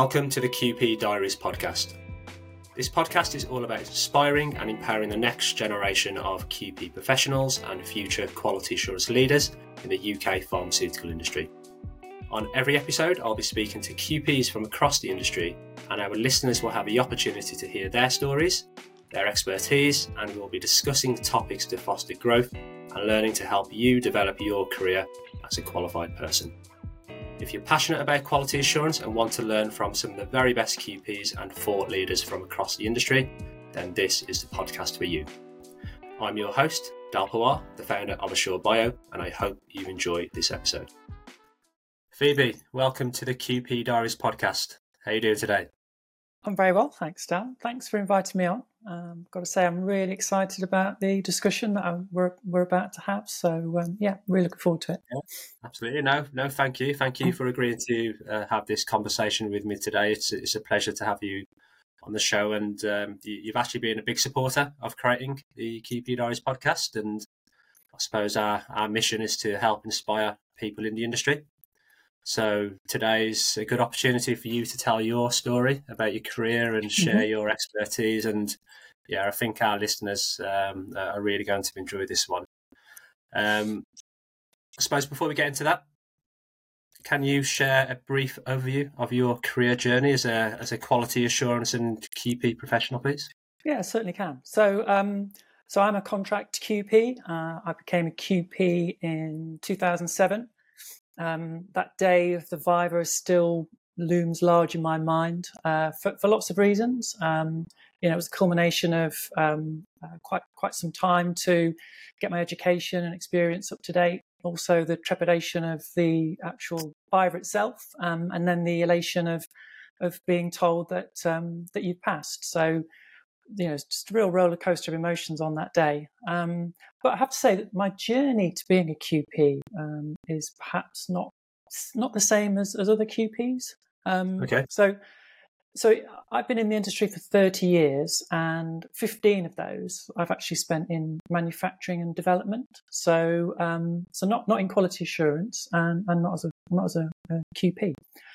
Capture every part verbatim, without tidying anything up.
Welcome to the Q P Diaries podcast. This podcast is all about inspiring and empowering the next generation of Q P professionals and future quality assurance leaders in the U K pharmaceutical industry. On every episode, I'll be speaking to Q Ps from across the industry, and our listeners will have the opportunity to hear their stories, their expertise, and we'll be discussing topics to foster growth and learning to help you develop your career as a qualified person. If you're passionate about quality assurance and want to learn from some of the very best Q Ps and thought leaders from across the industry, then this is the podcast for you. I'm your host, Dal Pawar, the founder of Assure Bio, and I hope you enjoy this episode. Phoebe, welcome to the Q P Diaries podcast. How are you doing today? I'm very well, thanks, Dan. Thanks for inviting me on. Um, got to say, I'm really excited about the discussion that I'm, we're we're about to have. So, um, yeah, really looking forward to it. Yeah, absolutely. No, no, thank you. Thank you for agreeing to uh, have this conversation with me today. It's it's a pleasure to have you on the show, and um, you, you've actually been a big supporter of creating the Q P Diaries podcast. And I suppose our, our mission is to help inspire people in the industry. So today's a good opportunity for you to tell your story about your career and share mm-hmm. your expertise. And yeah, I think our listeners um, are really going to enjoy this one. Um, I suppose before we get into that, can you share a brief overview of your career journey as a as a quality assurance and Q P professional, please? Yeah, I certainly can. So, um, so I'm a contract Q P. Uh, I became a Q P in two thousand seven. Um, that day of the Viva still looms large in my mind uh, for, for lots of reasons. Um, you know, it was a culmination of um, uh, quite quite some time to get my education and experience up to date. Also, the trepidation of the actual Viva itself, um, and then the elation of of being told that um, that you've passed. So, you know, it's just a real roller coaster of emotions on that day. Um, but I have to say that my journey to being a Q P um, is perhaps not not the same as, as other Q Ps. Um, okay. So, so I've been in the industry for thirty years, and fifteen of those I've actually spent in manufacturing and development. So, um, so not not in quality assurance, and, and not as a not as a, a Q P.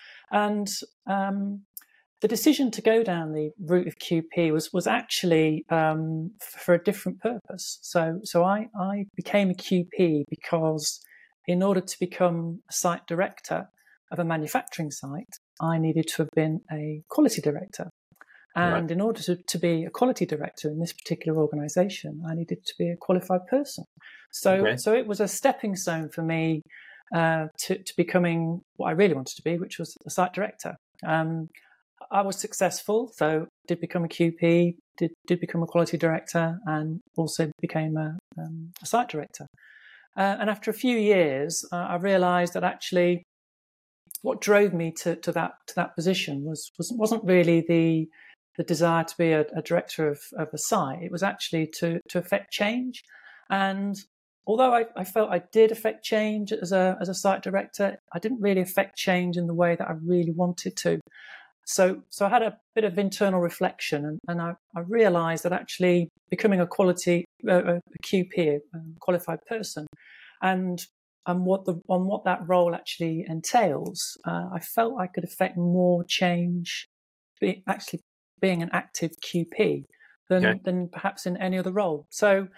And um, the decision to go down the route of Q P was was actually um, for a different purpose. So so I, I became a Q P because in order to become a site director of a manufacturing site, I needed to have been a quality director. And right. in order to, to be a quality director in this particular organisation, I needed to be a qualified person. So okay. so it was a stepping stone for me uh, to, to becoming what I really wanted to be, which was a site director. Um, I was successful, so did become a Q P, did did become a quality director, and also became a, um, a site director. Uh, and after a few years, uh, I realised that actually, what drove me to, to that to that position was, was wasn't really the the desire to be a, a director of, of a site. It was actually to to affect change. And although I, I felt I did affect change as a as a site director, I didn't really affect change in the way that I really wanted to. So, so I had a bit of internal reflection, and, and I, I realised that actually becoming a quality uh, a Q P, a qualified person, and and what the on what that role actually entails, uh, I felt I could affect more change, be, actually being an active Q P than okay. than perhaps in any other role. So,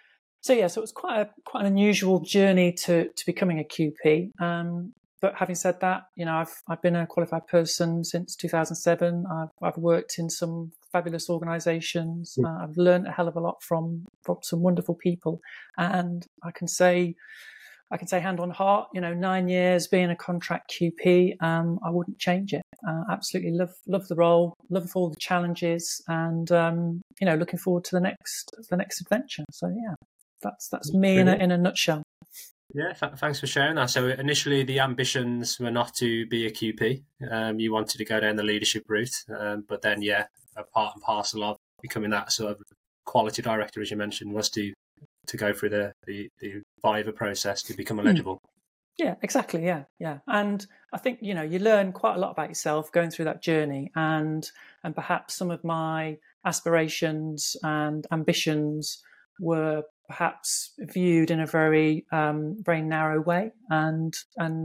so yeah, so it was quite a quite an unusual journey to to becoming a Q P. Um, But having said that, you know, I've I've been a qualified person since two thousand seven. I've I've worked in some fabulous organisations. Mm. Uh, I've learned a hell of a lot from from some wonderful people, and I can say, I can say hand on heart, you know, nine years being a contract Q P, um, I wouldn't change it. Uh, absolutely love love the role, love all the challenges, and um, you know, looking forward to the next the next adventure. So yeah, that's that's me in a in a nutshell. Yeah, th- thanks for sharing that. So initially the ambitions were not to be a Q P. Um, you wanted to go down the leadership route, um, but then, yeah, a part and parcel of becoming that sort of quality director, as you mentioned, was to to go through the, the, the Viva process to become eligible. Yeah, exactly. Yeah, yeah. And I think, you know, you learn quite a lot about yourself going through that journey, and and perhaps some of my aspirations and ambitions were perhaps viewed in a very um, very narrow way, and and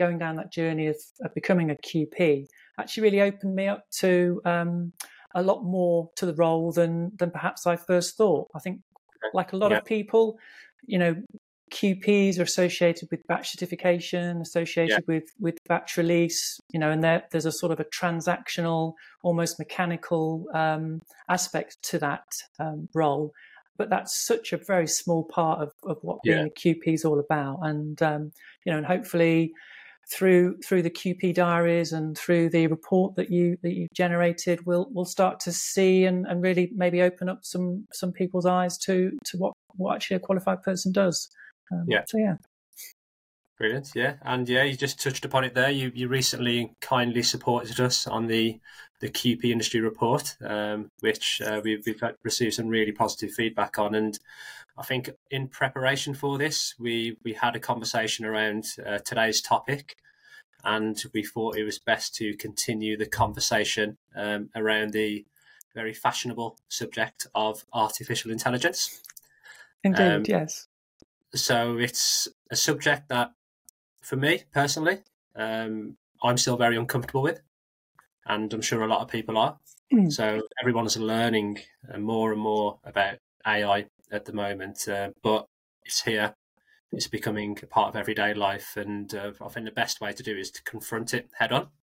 going down that journey of, of becoming a Q P actually really opened me up to um, a lot more to the role than than perhaps I first thought. I think, like a lot Yeah. of people, you know, Q Ps are associated with batch certification, associated Yeah. with with batch release, you know, and there, there's a sort of a transactional, almost mechanical um, aspect to that um, role. But that's such a very small part of, of what being Yeah. a Q P is all about. And um, you know, and hopefully through through the Q P diaries and through the report that you that you generated, we'll we'll start to see and, and really maybe open up some some people's eyes to to what, what actually a qualified person does. Um, Yeah. So yeah. Brilliant. Yeah. And yeah, you just touched upon it there. You you recently kindly supported us on the the Q P industry report, um, which uh, we've, we've received some really positive feedback on. And I think in preparation for this, we, we had a conversation around uh, today's topic, and we thought it was best to continue the conversation um, around the very fashionable subject of artificial intelligence. Indeed, Um, yes. So it's a subject that, for me personally, um, I'm still very uncomfortable with, and I'm sure a lot of people are. Mm. So everyone's learning more and more about A I at the moment, uh, but it's here. It's becoming a part of everyday life, and uh, I think the best way to do is to confront it head on.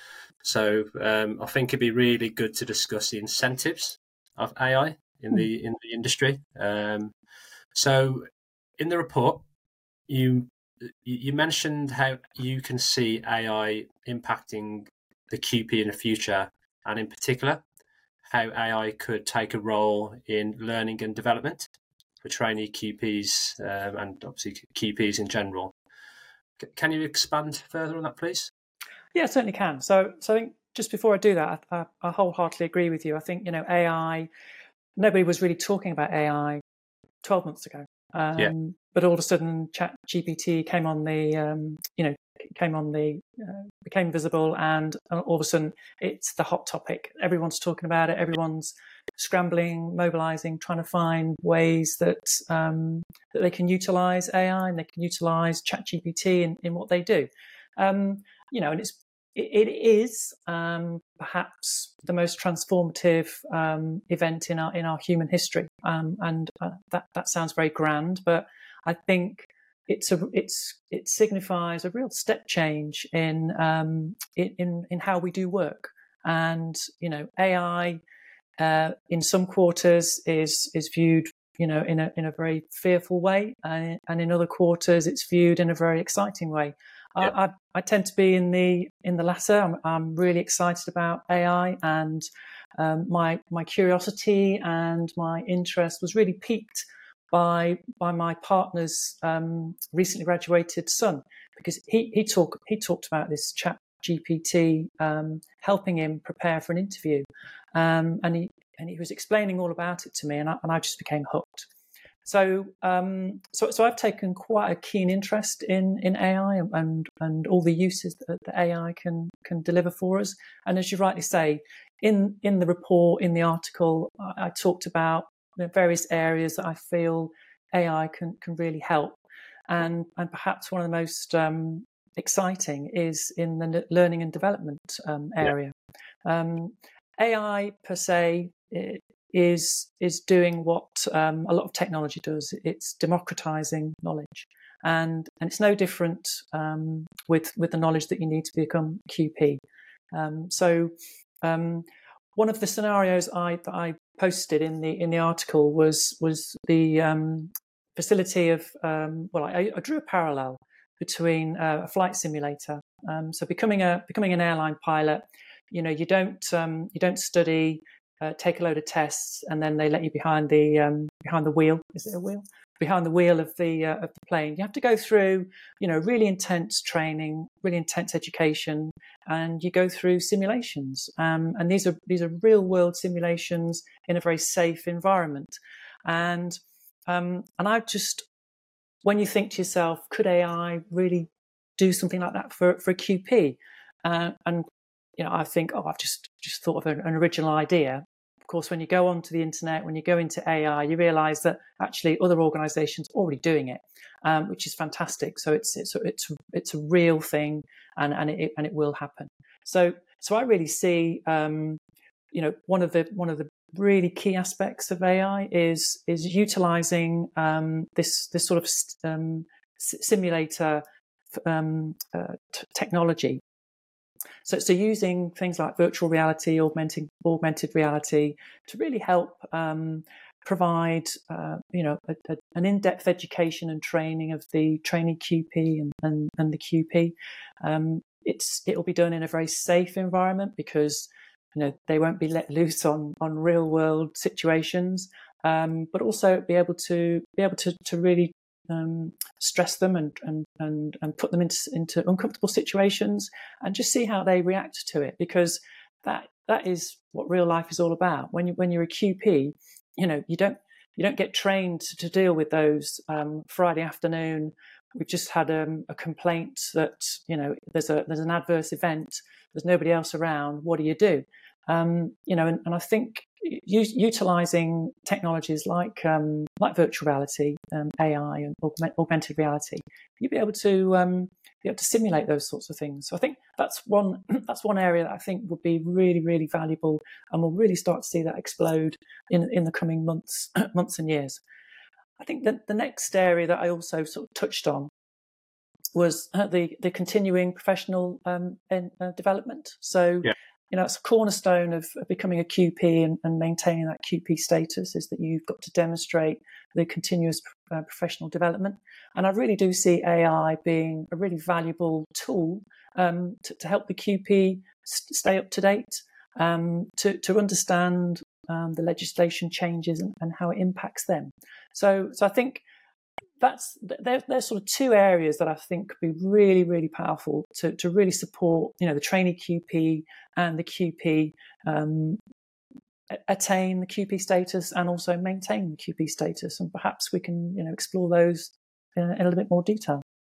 So um, I think it'd be really good to discuss the incentives of A I in Mm. the in the industry. Um, so in the report, you you mentioned how you can see A I impacting the Q P in the future, and in particular, how A I could take a role in learning and development for trainee Q Ps um, and obviously Q Ps in general. C- Can you expand further on that, please? Yeah, I certainly can. So, so I think just before I do that, I, I, I wholeheartedly agree with you. I think, you know, A I, nobody was really talking about A I twelve months ago. Um, Yeah. But all of a sudden, Chat G P T came on the, um, you know, came on the, uh, became visible, and all of a sudden, it's the hot topic. Everyone's talking about it. Everyone's scrambling, mobilizing, trying to find ways that um, that they can utilize A I and they can utilize Chat G P T in, in what they do. Um, you know, and it's it, it is um, perhaps the most transformative um, event in our in our human history, um, and uh, that that sounds very grand, but I think it's a it's it signifies a real step change in um, in in how we do work. And you know, A I uh, in some quarters is is viewed, you know, in a in a very fearful way, and, and in other quarters it's viewed in a very exciting way. Yeah. I, I, I tend to be in the in the latter. I'm, I'm really excited about A I, and um, my my curiosity and my interest was really piqued by by my partner's um, recently graduated son, because he he talked he talked about this Chat G P T um, helping him prepare for an interview, um, and he and he was explaining all about it to me, and I, and I just became hooked. So, um, so, so I've taken quite a keen interest in, in A I and and all the uses that, that A I can can deliver for us. And as you rightly say, in in the report, in the article, I, I talked about the various areas that I feel A I can can really help, and and perhaps one of the most um, exciting is in the learning and development um, area. Yeah. Um, A I per se. It, is is doing what um, a lot of technology does. It's democratizing knowledge, and and it's no different um, with with the knowledge that you need to become Q P. Um, so um, one of the scenarios I that I posted in the in the article was was the um, facility of um, well, I, I drew a parallel between uh, a flight simulator. Um, so becoming a becoming an airline pilot, you know, you don't um, you don't study. Uh, take a load of tests, and then they let you behind the um, behind the wheel. Is it a wheel? Behind the wheel of the uh, of the plane. You have to go through, you know, really intense training, really intense education, and you go through simulations. Um, and these are these are real world simulations in a very safe environment. And um, and I just, when you think to yourself, could A I really do something like that for for a Q P? Uh, and you know, I think, oh, I've just just thought of an, an original idea. of course, when you go onto the internet, when you go into A I, you realise that actually other organisations are already doing it, um, which is fantastic. So it's it's it's it's a real thing, and and it and it will happen. So so I really see, um, you know, one of the one of the really key aspects of A I is is utilising um, this this sort of um, simulator um, uh, t- technology. So, so using things like virtual reality, augmenting, augmented reality to really help um, provide, uh, you know, a, a, an in-depth education and training of the trainee Q P and, and, and the Q P. Um, it's it will be done in a very safe environment because, you know, they won't be let loose on on real-world situations, um, but also be able to be able to to really Um, stress them and and and, and put them into, into uncomfortable situations and just see how they react to it, because that that is what real life is all about. When you when you're a Q P, you know you don't you don't get trained to deal with those. Um, Friday afternoon, we've just had um, a complaint that you know there's a there's an adverse event. There's nobody else around. What do you do? Um, you know, and, and I think utilising technologies like um, like virtual reality, um, A I, and augment, augmented reality, you'll be able to um, be able to simulate those sorts of things. So I think that's one that's one area that I think would be really really valuable, and we'll really start to see that explode in in the coming months months and years. I think that the next area that I also sort of touched on was uh, the the continuing professional um, in, uh, development. So. Yeah. You know, it's a cornerstone of, of becoming a Q P and, and maintaining that Q P status is that you've got to demonstrate the continuous uh, professional development. And I really do see A I being a really valuable tool um, to, to help the Q P st- stay up to date, um, to, to understand um, the legislation changes and, and how it impacts them. So, so I think that's there, there's sort of two areas that I think could be really, really powerful to, to really support, you know, the trainee Q P and the Q P um, attain the Q P status and also maintain the Q P status. And perhaps we can, you know, explore those in, in a little bit more detail.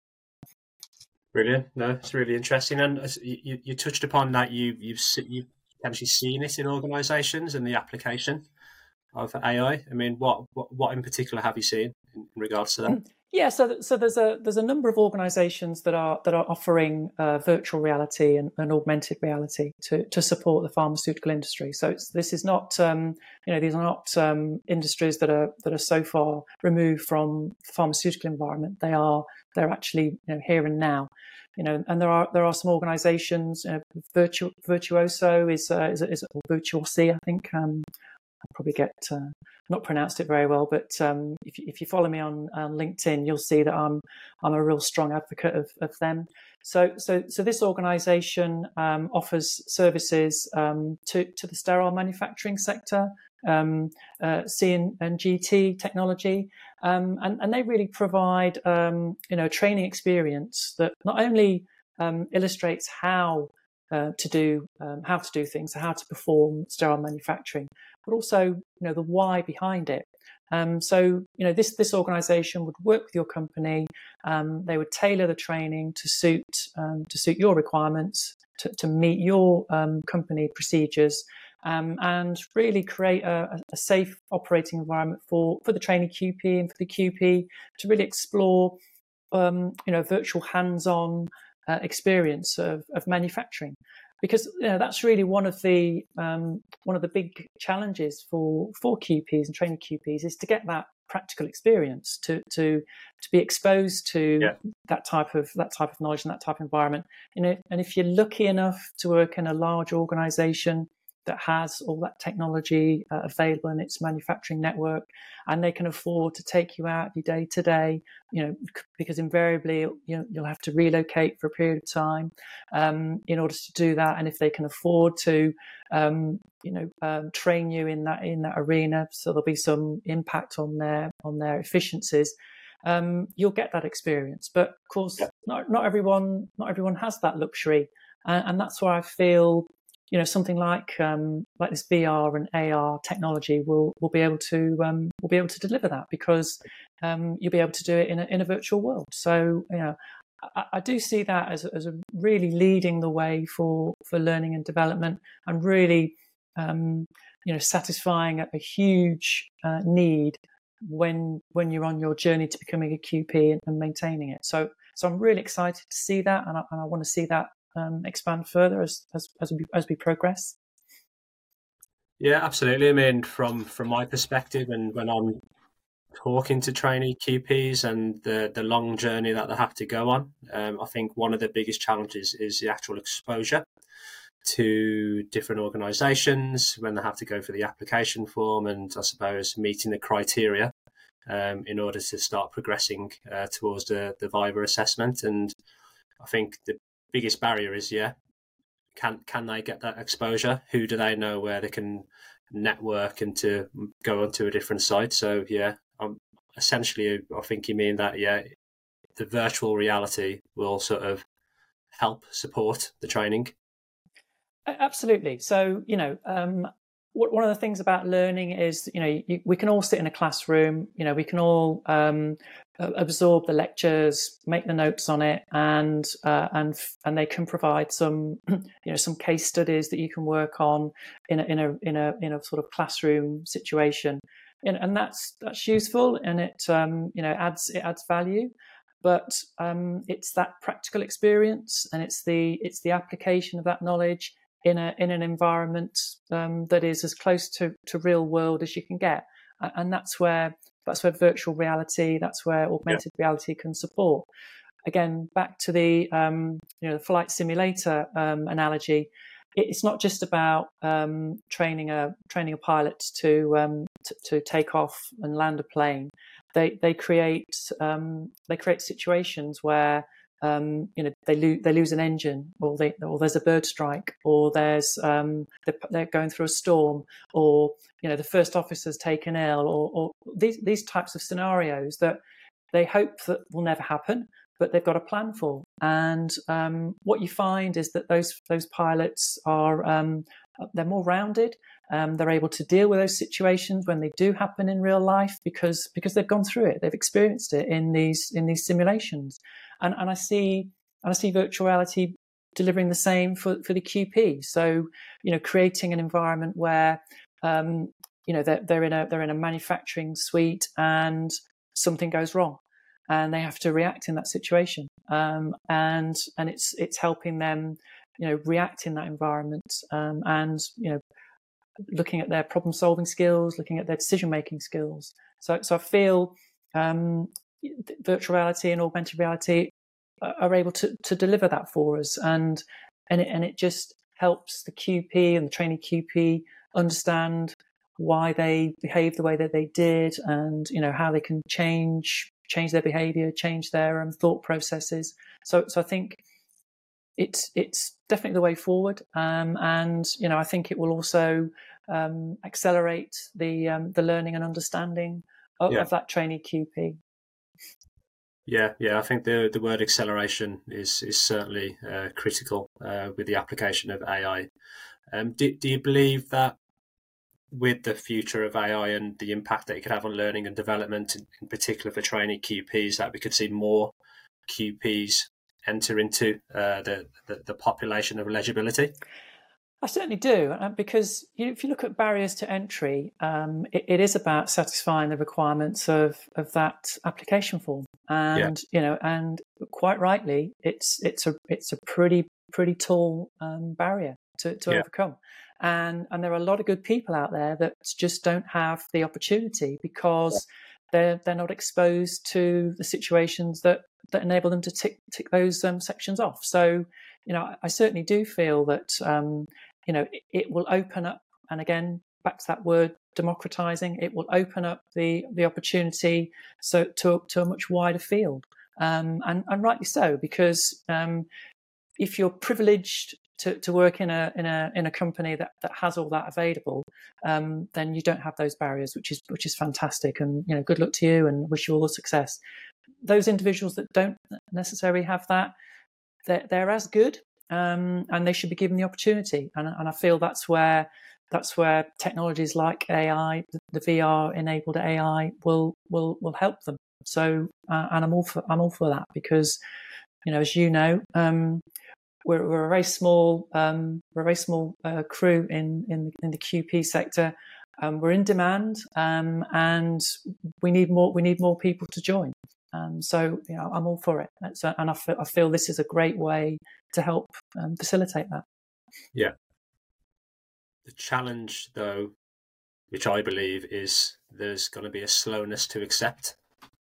Brilliant. No, it's really interesting. And as you, you touched upon that, you, you've you've actually seen it in organisations and the application of A I. I mean, what, what what in particular have you seen in regards to that? Yeah, so so there's a there's a number of organisations that are that are offering uh, virtual reality and, and augmented reality to, to support the pharmaceutical industry. So it's, this is not um, you know these are not um, industries that are that are so far removed from the pharmaceutical environment. They are they're actually you know here and now. You know, and there are there are some organisations. Uh, Virtu, Virtuoso is uh, is, is or Virtuosi, I think. Um, I'll probably get uh, not pronounced it very well, but um, if, you, if you follow me on, on LinkedIn, you'll see that I'm I'm a real strong advocate of, of them. So so so this organisation um, offers services um, to to the sterile manufacturing sector, um, uh, C and G T technology, um, and and they really provide um, you know training experience that not only um, illustrates how Uh, to do um, how to do things, so how to perform sterile manufacturing, but also you know the why behind it. Um, so you know this this organisation would work with your company. Um, they would tailor the training to suit um, to suit your requirements, to, to meet your um, company procedures, um, and really create a, a safe operating environment for for the trainee Q P and for the Q P to really explore um, you know virtual hands-on Uh, experience of, of manufacturing, because you know, that's really one of the um, one of the big challenges for for Q Ps and trainee Q Ps is to get that practical experience, to to to be exposed to yeah. that type of that type of knowledge and that type of environment. You know, and if you're lucky enough to work in a large organisation that has all that technology uh, available in its manufacturing network, and they can afford to take you out your day to day, you know, because invariably you know, you'll have to relocate for a period of time um, in order to do that. And if they can afford to, um, you know, um, train you in that in that arena, so there'll be some impact on their on their efficiencies. Um, you'll get that experience, but of course, yeah. not not everyone not everyone has that luxury, and, and that's why I feel. You know, something like um, like this V R and A R technology will will be able to um, will be able to deliver that, because um, you'll be able to do it in a in a virtual world. So you know, I, I do see that as as a really leading the way for for learning and development, and really um, you know, satisfying a, a huge uh, need when when you're on your journey to becoming a Q P and, and maintaining it. So so I'm really excited to see that, and I, and I want to see that um, expand further as as as we, as we progress. Yeah, absolutely. I mean, from from my perspective, and when I'm talking to trainee Q Ps and the the long journey that they have to go on, um, I think one of the biggest challenges is the actual exposure to different organisations when they have to go for the application form, and I suppose meeting the criteria um, in order to start progressing uh, towards the the Viva assessment. And I think the biggest barrier is, yeah, can can they get that exposure? Who do they know where they can network and to go onto a different site? So yeah, um, essentially, I think you mean that, yeah, the virtual reality will sort of help support the training. Absolutely. So, you know, um, one of the things about learning is, you know, you, we can all sit in a classroom, you know, we can all um, absorb the lectures, make the notes on it, and uh, and and they can provide some, you know, some case studies that you can work on in a in a in a in a sort of classroom situation, and, and that's that's useful, and it um, you know adds it adds value. But um, it's that practical experience, and it's the it's the application of that knowledge in a in an environment um, that is as close to, to real world as you can get, and that's where that's where virtual reality, that's where augmented yeah. reality can support. Again, back to the um, you know the flight simulator um, analogy. It's not just about um, training a training a pilot to, um, to to take off and land a plane. They they create um, they create situations where um, you know they lose they lose an engine, or they or there's a bird strike, or there's um, they're, they're going through a storm, or you know the first officer's taken ill, or, or these these types of scenarios that they hope that will never happen, but they've got a plan for. And um, what you find is that those those pilots are um, they're more rounded. Um, they're able to deal with those situations when they do happen in real life because because they've gone through it, they've experienced it in these in these simulations. And and I see and I see virtual reality delivering the same for, for the Q P. So you know, creating an environment where um, you know they're, they're in a they're in a manufacturing suite and something goes wrong, and they have to react in that situation. Um, and and it's it's helping them, you know, react in that environment, um, and you know, looking at their problem solving skills, looking at their decision making skills. So so I feel um, virtual reality and augmented reality are able to to deliver that for us, and and it and it just helps the Q P and the trainee Q P understand why they behave the way that they did, and you know how they can change change their behaviour, change their um, thought processes. So, so I think it's it's definitely the way forward, um, and you know I think it will also um, accelerate the um, the learning and understanding of, yeah. of that trainee Q P. Yeah, yeah, I think the the word acceleration is is certainly uh, critical uh, with the application of A I. Um, do do you believe that with the future of A I and the impact that it could have on learning and development, in particular for trainee Q Ps, that we could see more Q Ps enter into uh, the, the the population of eligibility? I certainly do, because you know, if you look at barriers to entry, um, it, it is about satisfying the requirements of, of that application form, and yeah. you know, and quite rightly, it's it's a it's a pretty pretty tall um, barrier to, to yeah. overcome, and and there are a lot of good people out there that just don't have the opportunity because yeah. they're they're not exposed to the situations that, that enable them to tick tick those um, sections off. So. You know, I certainly do feel that, um, you know, it, it will open up, and again, back to that word, democratizing, it will open up the, the opportunity so to, to a much wider field. Um, and, and rightly so, because um, if you're privileged to, to work in a in a in a company that, that has all that available, um, then you don't have those barriers, which is which is fantastic. And you know, good luck to you, and wish you all the success. Those individuals that don't necessarily have that, They're, they're as good, um, and they should be given the opportunity. And, and I feel that's where that's where technologies like A I, the, the V R-enabled A I, will will will help them. So, uh, and I'm all for I'm all for that because, you know, as you know, um, we're, we're a very small um, we're a very small uh, crew in in, in the Q P sector. Um, we're in demand, um, and we need more. We need more people to join. Um, so, you know, I'm all for it, so, and I feel, I feel this is a great way to help um, facilitate that. Yeah. The challenge, though, which I believe is there's going to be a slowness to accept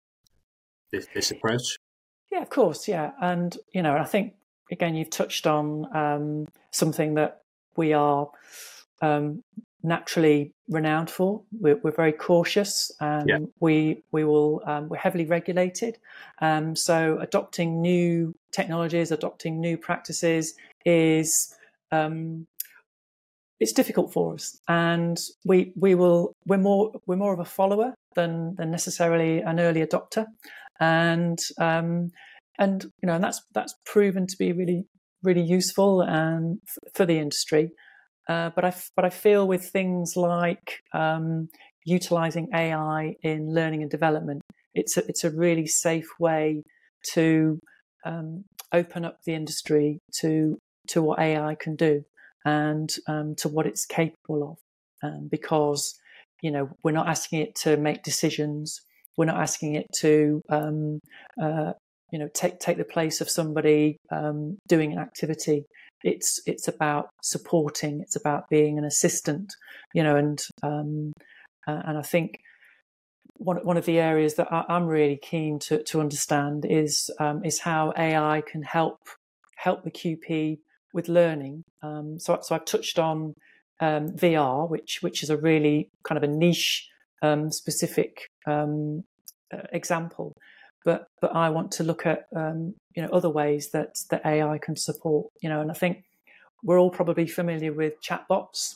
this, this approach. Yeah, of course. Yeah, and you know, I think again, you've touched on um, something that we are um, naturally renowned for. We're, we're very cautious. Um, yeah. We we will um, we're heavily regulated. Um, so adopting new technologies, adopting new practices is um, it's difficult for us, and we we will we're more we're more of a follower than than necessarily an early adopter, and um, and you know, and that's that's proven to be really really useful and f- for the industry. Uh, but I but I feel with things like um, utilizing A I in learning and development, it's a, it's a really safe way to um, open up the industry to to what A I can do and um, to what it's capable of, um, because you know, we're not asking it to make decisions. We're not asking it to um, uh, you know, take take the place of somebody um, doing an activity. It's it's about supporting. It's about being an assistant, you know, and um, uh, and I think one one of the areas that I, I'm really keen to to understand is um, is how A I can help help the Q P with learning. Um, so so I've touched on um, V R, which which is a really kind of a niche um, specific um, uh, example. But but I want to look at um, you know, other ways that that A I can support. You know, and I think we're all probably familiar with chatbots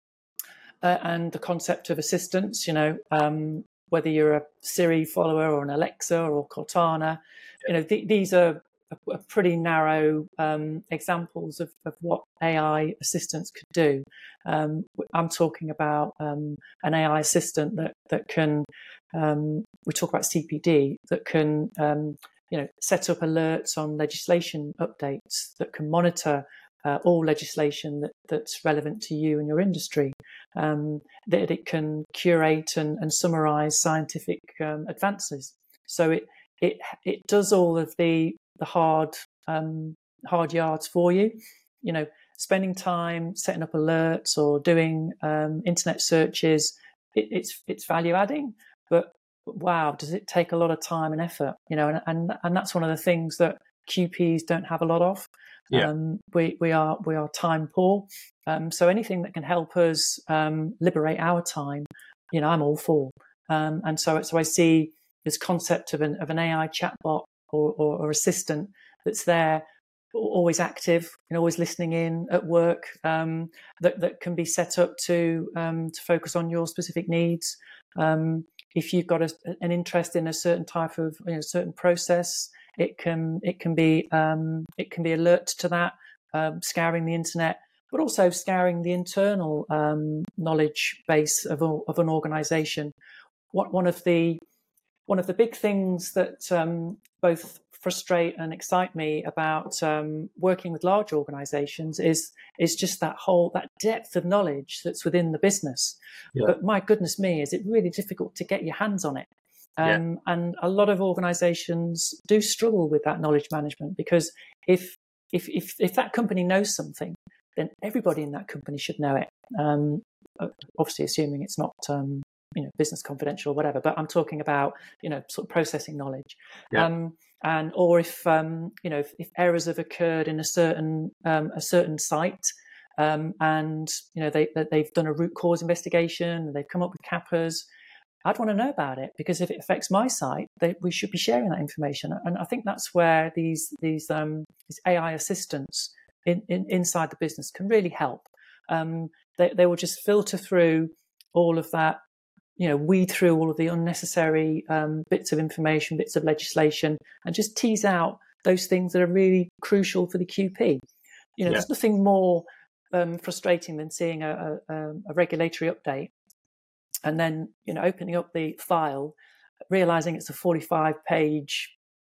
uh, and the concept of assistants. You know, um, whether you're a Siri follower or an Alexa or Cortana, you know, th- these are a, a pretty narrow um, examples of, of what A I assistants could do. Um, I'm talking about um, an A I assistant that that can. Um, we talk about C P D that can, um, you know, set up alerts on legislation updates, that can monitor uh, all legislation that, that's relevant to you and your industry, um, that it can curate and, and summarise scientific um, advances. So it it it does all of the the hard um, hard yards for you. You know, spending time setting up alerts or doing um, internet searches, it, it's it's value adding. But wow, does it take a lot of time and effort, you know, and and, and that's one of the things that Q Ps don't have a lot of. Yeah. Um, we we are we are time poor, um, so anything that can help us um, liberate our time, you know, I'm all for. Um, and so so I see this concept of an of an A I chatbot or, or, or assistant that's there, always active and always listening in at work, um, that that can be set up to um, to focus on your specific needs. Um, if you've got a, an interest in a certain type of, you know, certain process, it can it can be um, it can be alert to that, um, scouring the internet, but also scouring the internal um, knowledge base of a, of an organisation. What one of the one of the big things that um, both frustrate and excite me about um, working with large organisations is is just that whole that depth of knowledge that's within the business. Yeah. But my goodness me, is it really difficult to get your hands on it? Um, yeah. And a lot of organisations do struggle with that knowledge management, because if if if if that company knows something, then everybody in that company should know it. Um, obviously, assuming it's not um, you know, business confidential or whatever. But I'm talking about, you know, sort of processing knowledge. Yeah. Um, and or if um, you know, if, if errors have occurred in a certain um, a certain site, um, and you know, they they've done a root cause investigation, they've come up with CAPAs, I'd want to know about it, because if it affects my site, they, we should be sharing that information. And I think that's where these these um, these A I assistants in, in, inside the business can really help. Um, they they will just filter through all of that, you know, weed through all of the unnecessary um, bits of information, bits of legislation, and just tease out those things that are really crucial for the Q P. You know, Yeah. there's nothing more um, frustrating than seeing a, a, a regulatory update and then, you know, opening up the file, realizing it's a forty-five page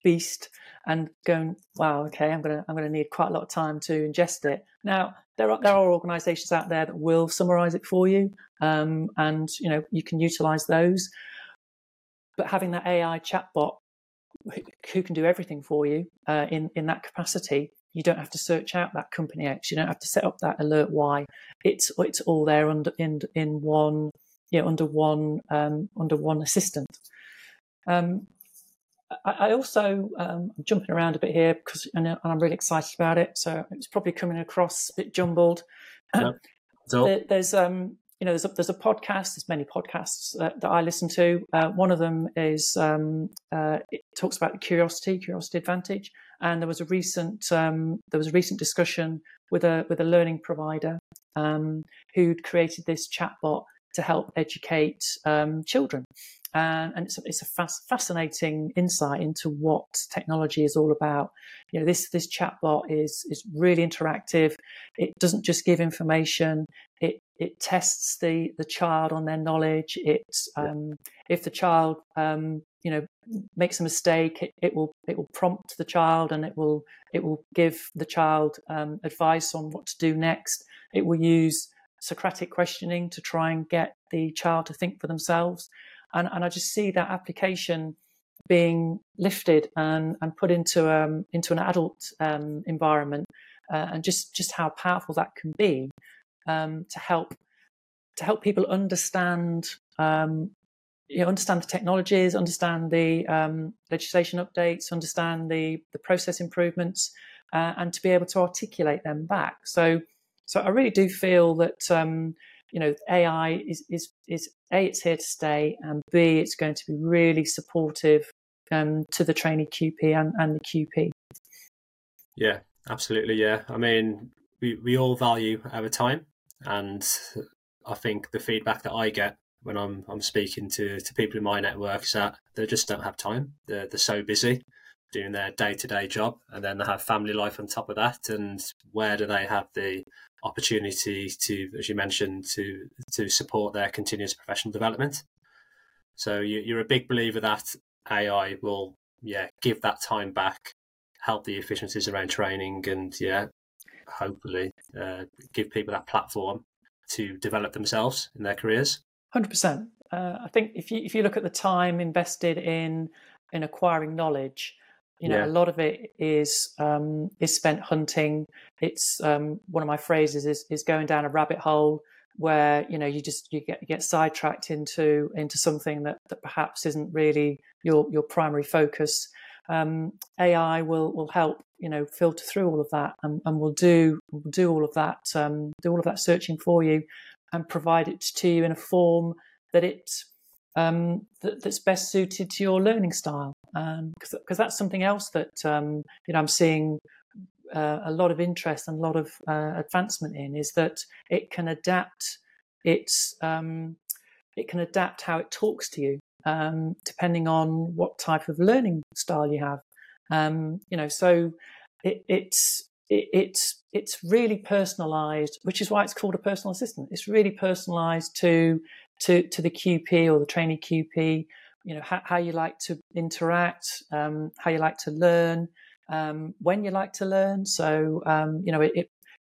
beast and going, wow, okay, I'm gonna I'm gonna need quite a lot of time to ingest it. Now there are there are organisations out there that will summarise it for you, um, and you know you can utilise those. But having that A I chatbot who can do everything for you uh, in in that capacity, you don't have to search out that company X. You don't have to set up that alert Y. It's it's all there under in in one, you know, under one um, under one assistant. Um, I, I also um, I'm jumping around a bit here because and I'm really excited about it. So it's probably coming across a bit jumbled. No, so. there, there's um you know there's a, there's a podcast. There's many podcasts uh, that I listen to. Uh, one of them is um, uh, it talks about Curiosity, Curiosity Advantage, and there was a recent um, there was a recent discussion with a with a learning provider um, who'd created this chatbot to help educate um, children. Uh, and it's a, it's a fast, fascinating insight into what technology is all about. You know, this this chatbot is is really interactive. It doesn't just give information. It it tests the the child on their knowledge. It um, if the child um, you know makes a mistake, it, it will it will prompt the child, and it will it will give the child um, advice on what to do next. It will use Socratic questioning to try and get the child to think for themselves. And, and I just see that application being lifted and, and put into um, into an adult um, environment, uh, and just, just how powerful that can be um, to help to help people understand um, you know understand the technologies, understand the um, legislation updates, understand the the process improvements, uh, and to be able to articulate them back. So so I really do feel that. Um, You know, A I is, is, is A, it's here to stay, and B, it's going to be really supportive um, to the trainee Q P and, and the Q P. Yeah, absolutely. Yeah. I mean, we, we all value our time, and I think the feedback that I get when I'm I'm speaking to, to people in my network is that they just don't have time. They're, they're so busy doing their day-to-day job, and then they have family life on top of that. And where do they have the opportunity to, as you mentioned, to to support their continuous professional development? So you, you're a big believer that A I will, yeah, give that time back, help the efficiencies around training, and yeah, hopefully uh, give people that platform to develop themselves in their careers. one hundred percent. Uh, I think if you if you look at the time invested in in acquiring knowledge, you know, yeah. a lot of it is um, is spent hunting. It's um, one of my phrases is is going down a rabbit hole where you know you just you get you get sidetracked into into something that, that perhaps isn't really your your primary focus. Um, A I will will help you know filter through all of that and, and will do will do all of that um, do all of that searching for you and provide it to you in a form that it um, that, that's best suited to your learning style. Because um, that's something else that um, you know I'm seeing uh, a lot of interest and a lot of uh, advancement in is that it can adapt its um, it can adapt how it talks to you um, depending on what type of learning style you have. Um, you know, so it, it's it, it's it's really personalised, which is why it's called a personal assistant. It's really personalised to to to the Q P or the trainee Q P. You know, how, how you like to interact, um, how you like to learn, um, when you like to learn. So, um, you know, it, it,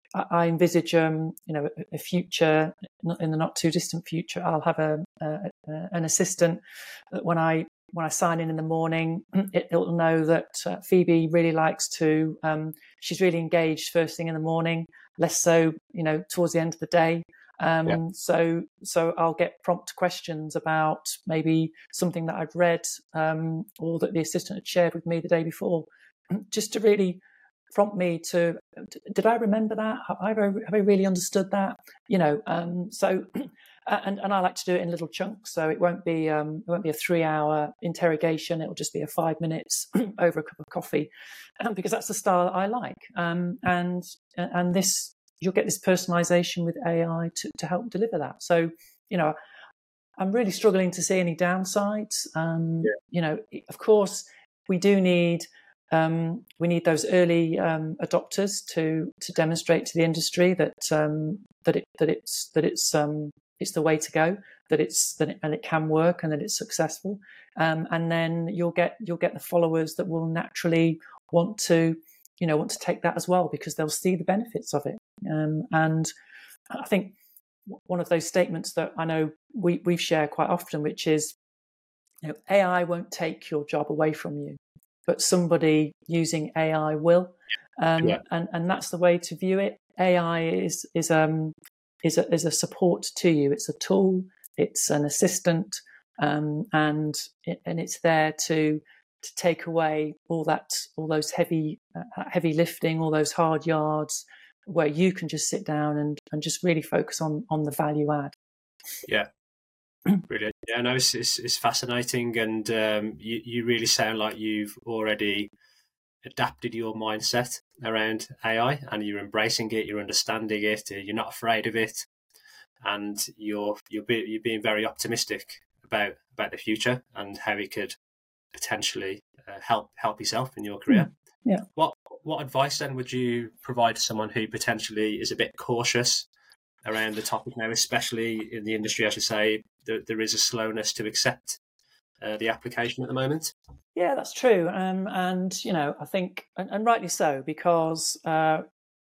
I envisage, um, you know, a, a future in the not too distant future. I'll have a, a, a an assistant that when I when I sign in in the morning, it, it'll know that uh, Phoebe really likes to. Um, she's really engaged first thing in the morning, less so, you know, towards the end of the day. Um, yeah. So, so I'll get prompt questions about maybe something that I'd read um, or that the assistant had shared with me the day before, just to really prompt me to, did I remember that? Have I, have I really understood that? You know, um, so, and, and I like to do it in little chunks. So it won't be, um, it won't be a three hour interrogation. It'll just be a five minutes over a cup of coffee um, because that's the style that I like. Um, and, and this, you'll get this personalization with A I to, to help deliver that. So, you know, I'm really struggling to see any downsides. Um, yeah. You know, of course, we do need um, we need those early um, adopters to to demonstrate to the industry that um, that it that it's that it's um, it's the way to go. that it's that it, and it can work and that it's successful, um, and then you'll get you'll get the followers that will naturally want to you know want to take that as well because they'll see the benefits of it. Um, and I think one of those statements that I know we we share quite often, which is, you know, A I won't take your job away from you, but somebody using A I will, um, Yeah. and and that's the way to view it. A I is is um is a is a support to you. It's a tool. It's an assistant, um, and it, and it's there to to take away all that all those heavy uh, heavy lifting, all those hard yards, where you can just sit down and and just really focus on on the value add. Yeah. Brilliant. Yeah, no, it's, it's, it's fascinating, and um, you, you really sound like you've already adapted your mindset around A I, and you're embracing it, you're understanding it, you're not afraid of it, and you're you're, be, you're being very optimistic about about the future and how it could potentially uh, help help yourself in your career. Yeah. What what advice then would you provide to someone who potentially is a bit cautious around the topic now, especially in the industry? As you say, there, there is a slowness to accept uh, the application at the moment. Yeah, that's true, um, and you know, I think, and, and rightly so, because uh,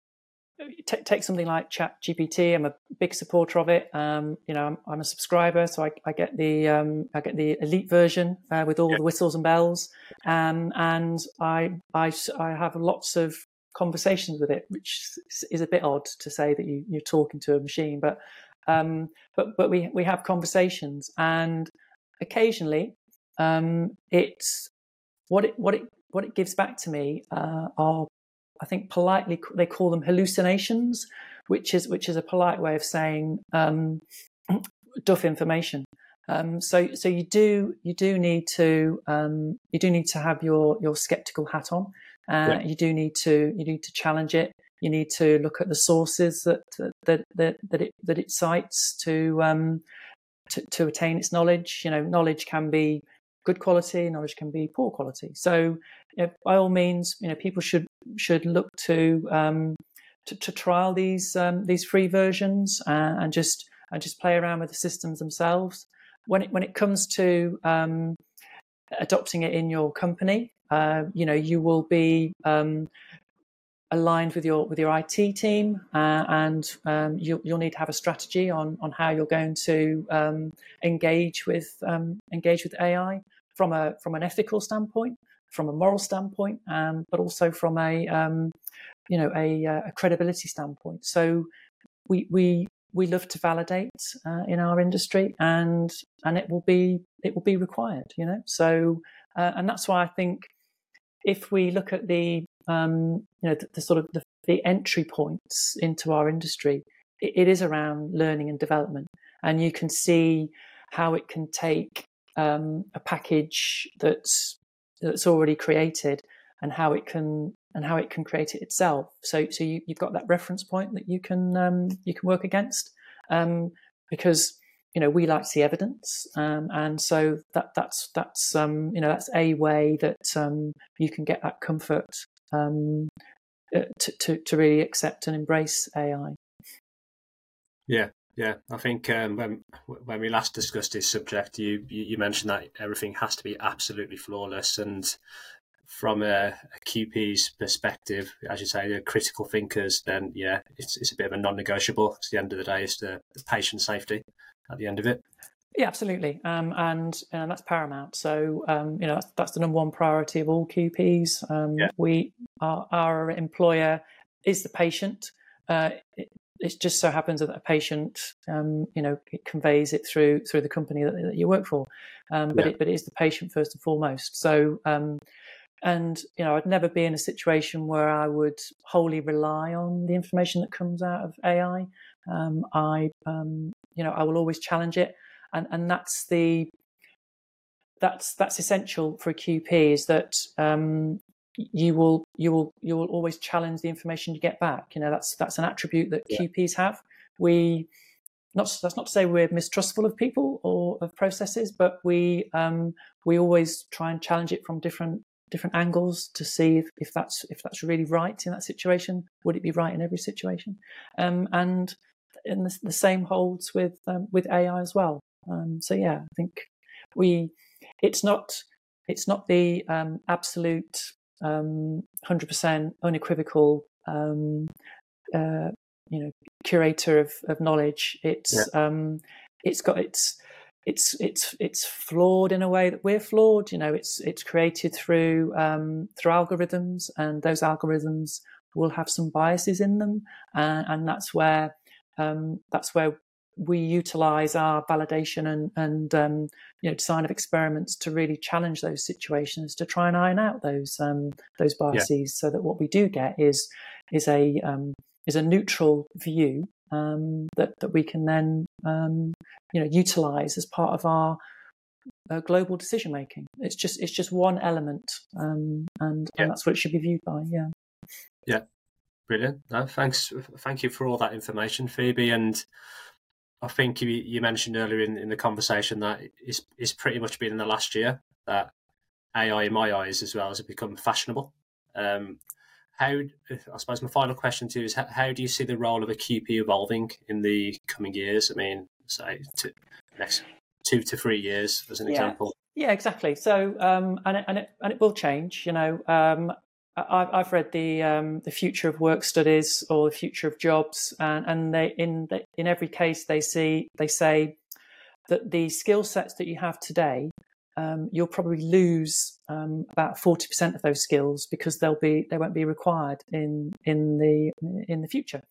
t- take something like Chat G P T. I'm a big supporter of it. Um, you know, I'm, I'm a subscriber, so I, I get the um, I get the elite version uh, with all Yeah. the whistles and bells, um, and I, I I have lots of conversations with it, which is a bit odd to say that you, you're talking to a machine, but um, but but we we have conversations, and occasionally um, it's what it what it what it gives back to me uh, are, I think politely they call them hallucinations, which is which is a polite way of saying um, duff information. Um, so so you do you do need to um, you do need to have your your skeptical hat on. Uh, Yeah. You do need to you need to challenge it. You need to look at the sources that that that that it that it cites to um, to, to attain its knowledge. You know, knowledge can be good quality, knowledge can be poor quality. So, you know, by all means, you know, people should should look to um, to, to trial these um, these free versions uh, and just and just play around with the systems themselves. When it when it comes to um, adopting it in your company, uh, you know, you will be um, aligned with your with your I T team, uh, and um, you, you'll need to have a strategy on on how you're going to um, engage with um, engage with A I from a from an ethical standpoint, from a moral standpoint, um, but also from a um, you know a, a credibility standpoint. So we we we love to validate uh, in our industry, and and it will be it will be required. You know, so uh, and that's why I think if we look at the um, you know the, the sort of the, the entry points into our industry, it, it is around learning and development, and you can see how it can take um, a package that's that's already created and how it can and how it can create it itself. So so you, you've got that reference point that you can um, you can work against, um, because you know we like to see evidence, um, and so that that's that's um, you know that's a way that um, you can get that comfort um, uh, to, to to really accept and embrace A I. Yeah, yeah. I think um, when when we last discussed this subject, you, you you mentioned that everything has to be absolutely flawless, and from a, a Q P's perspective, as you say, they're critical thinkers. Then yeah, it's it's a bit of a non-negotiable. At the end of the day, it's the, the patient safety at the end of it. Yeah, absolutely, um, and and that's paramount. So um, you know that's, that's the number one priority of all Q Ps. Um, Yeah. We our, our employer is the patient. Uh, it, it just so happens that a patient, um, you know, it conveys it through through the company that, that you work for, um, but Yeah. it but it is the patient first and foremost. So. Um, And, you know, I'd never be in a situation where I would wholly rely on the information that comes out of A I. Um, I, um, you know, I will always challenge it. And, and that's the, that's, that's essential for a Q P is that, um, you will, you will, you will always challenge the information you get back. You know, that's, that's an attribute that Yeah. Q Ps have. We, not, that's not to say we're mistrustful of people or of processes, but we, um, we always try and challenge it from different, different angles to see if, if that's if that's really right in that situation. Would it be right in every situation? Um, and and the, the same holds with um, with A I as well. Um, so yeah, I think we it's not it's not the um, absolute um, one hundred percent unequivocal um, uh, you know curator of, of knowledge. It's Yeah. um, it's got its it's it's it's flawed in a way that we're flawed. You know, it's it's created through um, through algorithms, and those algorithms will have some biases in them, uh, and that's where um, that's where we utilize our validation and and um, you know design of experiments to really challenge those situations, to try and iron out those um, those biases, yeah. so that what we do get is is a um, is a neutral view um, that that we can then um, you know utilize as part of our uh, global decision making. It's just it's just one element, um, and yeah. and that's what it should be viewed by. Yeah. Yeah. Brilliant. No, thanks. Thank you for all that information, Phoebe. And I think you, you mentioned earlier in, in the conversation that it's, it's pretty much been in the last year that A I, in my eyes, as well, has become fashionable. Um, how, I suppose my final question to you is, how, how do you see the role of a Q P evolving in the coming years? I mean, say, to, next two to three years, as an yeah. example. Yeah, exactly. So, um, and, it, and, it, and it will change, you know. Um, I've read the um, the future of work studies or the future of jobs, and, and they in the, in every case they see they say that the skill sets that you have today, um, you'll probably lose um, about forty percent of those skills because they'll be they won't be required in in the in the future,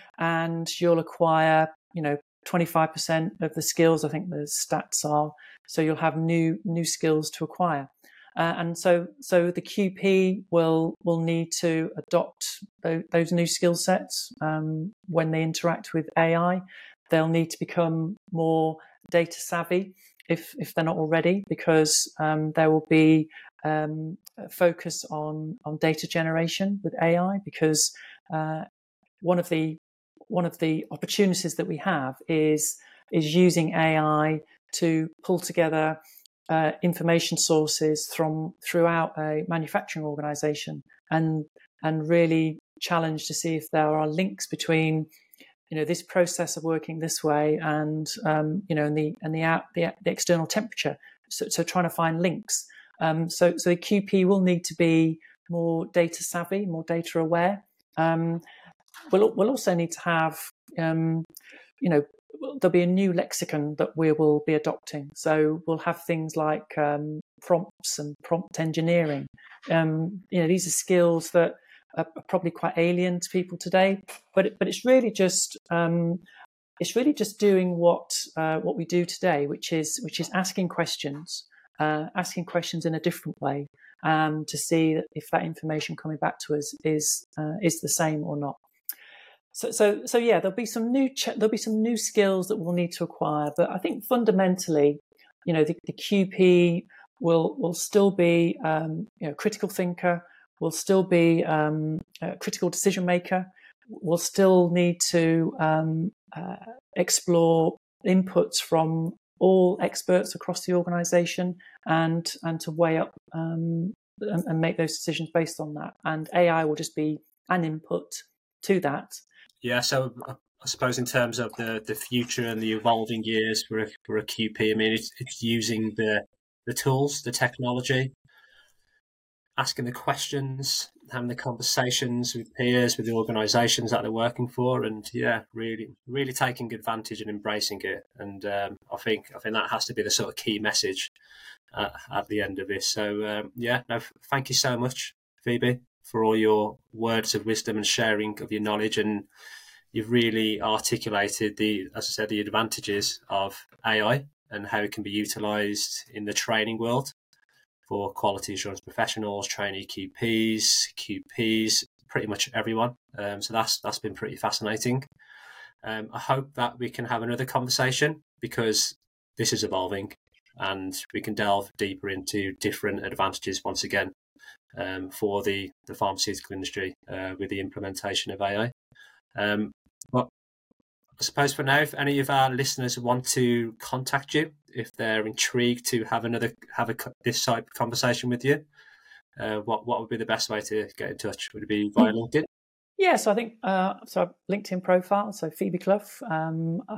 and you'll acquire you know twenty-five percent of the skills. I think the stats are so you'll have new new skills to acquire. Uh, and so, so the Q P will will need to adopt those, those new skill sets um, when they interact with A I. They'll need to become more data savvy if if they're not already, because um, there will be um, a focus on on data generation with A I. Because uh, one of the one of the opportunities that we have is is using A I to pull together Uh, information sources from throughout a manufacturing organization and and really challenge to see if there are links between you know this process of working this way and um, you know and the and the out the, the external temperature, so, so trying to find links. Um, so so the Q P will need to be more data savvy, more data aware. Um, we'll we'll also need to have um, you know there'll be a new lexicon that we will be adopting. So we'll have things like um, prompts and prompt engineering. Um, you know, these are skills that are probably quite alien to people today. But it, but it's really just um, it's really just doing what uh, what we do today, which is which is asking questions, uh, asking questions in a different way, um, to see if that information coming back to us is uh, is the same or not. So, so, so yeah, there'll be some new ch- there'll be some new skills that we'll need to acquire. But I think fundamentally, you know, the, the Q P will will still be, um, you know, critical thinker. Will still be um, a critical decision maker. Will still need to um, uh, explore inputs from all experts across the organisation and and to weigh up um, and, and make those decisions based on that. And A I will just be an input to that. Yeah, so I suppose in terms of the, the future and the evolving years for a, for a Q P, I mean, it's, it's using the the tools, the technology, asking the questions, having the conversations with peers, with the organisations that they're working for, and yeah, really, really taking advantage and embracing it. And um, I think I think that has to be the sort of key message uh, at the end of this. So um, yeah, no, thank you so much, Phoebe, for all your words of wisdom and sharing of your knowledge, and you've really articulated the, as I said, the advantages of A I and how it can be utilised in the training world for quality assurance professionals, trainee Q Ps, Q Ps, pretty much everyone. Um, so that's that's been pretty fascinating. Um, I hope that we can have another conversation, because this is evolving and we can delve deeper into different advantages once again um, for the, the pharmaceutical industry uh, with the implementation of A I. Um, but I suppose for now, if any of our listeners want to contact you, if they're intrigued to have another have a this type of conversation with you, uh, what what would be the best way to get in touch? Would it be via LinkedIn? Yes, yeah, so I think uh, so. LinkedIn profile, so Phoebe Clough. Um, I don't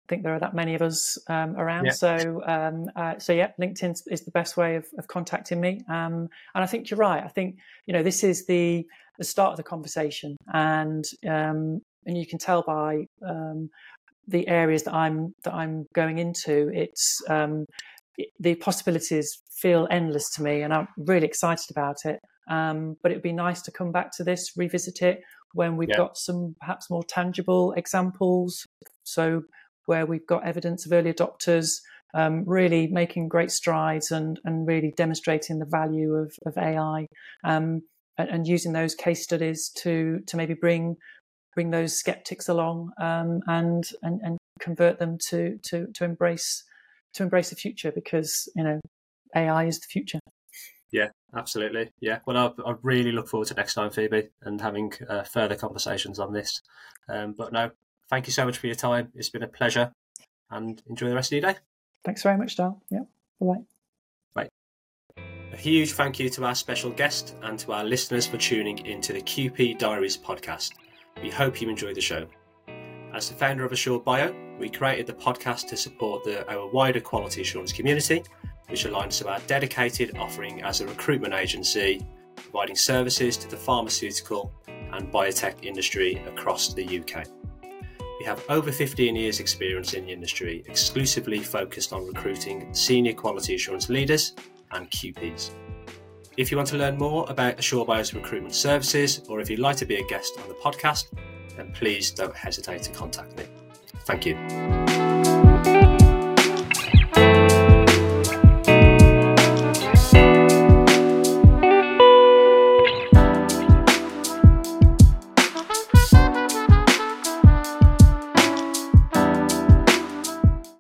think there are that many of us um, around. Yeah. So, um, uh, so yeah, LinkedIn is the best way of, of contacting me. Um, and I think you're right. I think, you know, this is the the start of the conversation, and um, and you can tell by um, the areas that I'm that I'm going into. It's um, it, the possibilities feel endless to me, and I'm really excited about it. Um, but it'd be nice to come back to this, revisit it when we've Yeah. got some perhaps more tangible examples. So where we've got evidence of early adopters um, really making great strides and, and really demonstrating the value of, of A I, um, and, and using those case studies to to maybe bring bring those skeptics along, um, and, and and convert them to to to embrace to embrace the future, because you know A I is the future. Yeah, absolutely. Yeah. Well, I, I really look forward to next time, Phoebe, and having uh, further conversations on this. Um, but no, thank you so much for your time. It's been a pleasure, and enjoy the rest of your day. Thanks very much, Dal. Yeah. Bye-bye. Bye. A huge thank you to our special guest and to our listeners for tuning into the Q P Diaries podcast. We hope you enjoyed the show. As the founder of Assured Bio, we created the podcast to support the, our wider quality assurance community, which aligns to our dedicated offering as a recruitment agency, providing services to the pharmaceutical and biotech industry across the U K. We have over fifteen years experience in the industry, exclusively focused on recruiting senior quality assurance leaders and Q Ps. If you want to learn more about Assured Bio's recruitment services, or if you'd like to be a guest on the podcast, then please don't hesitate to contact me. Thank you.